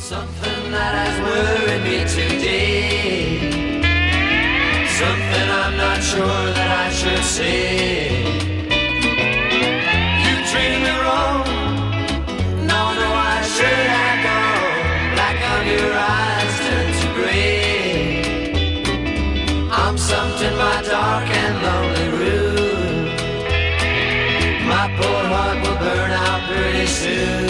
Something that has worried me today. Something I'm not sure that I should say. You treated me wrong. No, no, I should have gone. Black on your eyes turn to gray. I'm sunk in my dark and lonely room. My poor heart will burn out pretty soon.